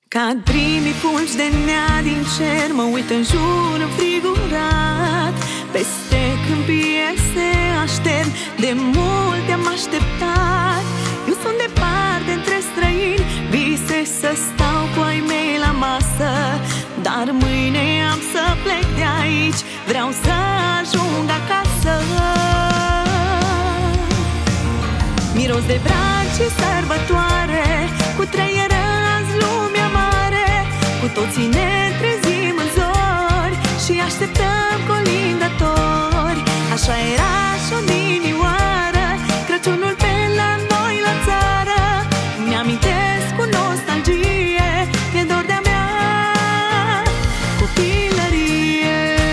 Cad primii fulgi de nea din cer, mă uit în jur înfrigurat. Peste câmpie se aștern, de mult te-am așteptat. Eu sunt departe între străini, vise să stau cu ai mei la masă. Dar mâine am să plec de aici, vreau să ajung acasă. Miros de braci și sărbătoare, cu trăieră azi lumea mare. Cu toții ne trezim în zori și așteptăm colindatori. Așa era și odinioară, Crăciunul pe la noi la țară. Mi-amintesc cu nostalgie, e dor de-a mea copilărie.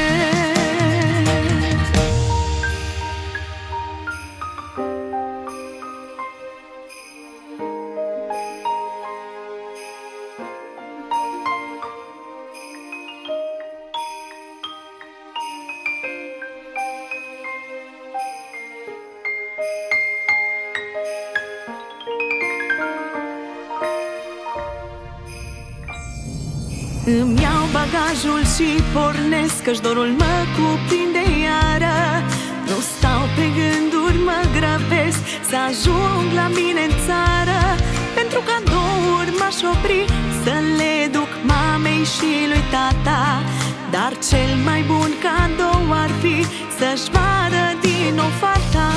Îmi iau bagajul și pornesc, că-și dorul mă cuprinde iară. Nu stau pe gânduri, mă grăbesc să ajung la mine în țară. Pentru cadouri m-aș opri să le duc mamei și lui tata. Dar cel mai bun cadou ar fi să-și vadă din nou fata.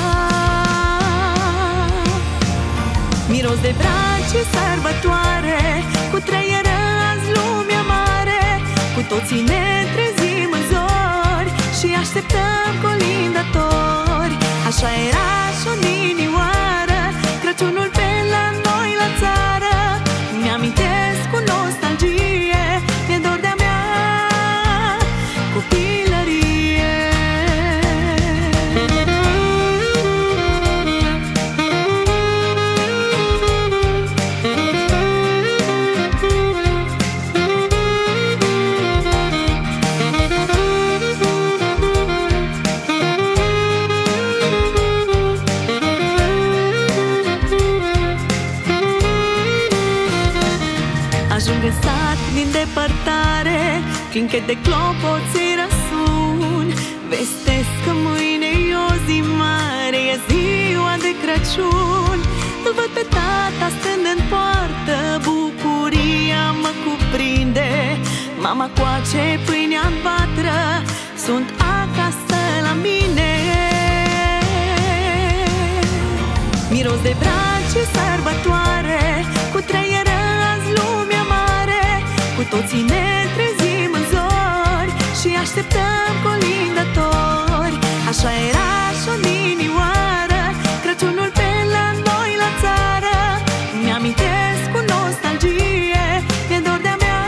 Miros de braci și sărbătoare, cu trăieră azi lumea mare. Cu toții ne trezim în zori și așteptăm colindatori. Așa era și odinioară, Crăciunul pe la noi la țară. Mi-amintesc cu nostalgie, e dor de-a mea copilărie. Ajung în sat din depărtare, clinche de clopoței răsun. Vestesc că mâine e o zi mare, e ziua de Crăciun. Îl văd pe tata stând în poartă, bucuria mă cuprinde. Mama coace pâinea în vatră, sunt acasă la mine. Miros de braci și sărbătoare, cu trăieră azi lumea mare. Cu toții ne trezim în zori și așteptăm colindatori. Așa era și odinioară, Crăciunul pe la noi la țară. Mi-amintesc cu nostalgie, e dor de-a mea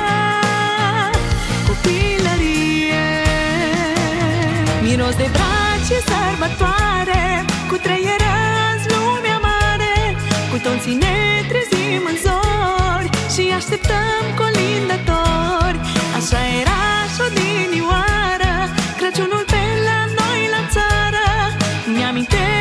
copilărie. Miros de braci și sărbătoare, cu trăieră azi lumea mare. Cu toții ne trezim în zori și așteptăm colindatori. Așa era și odinioară, Crăciunul pe la noi la țară. Mi-amintesc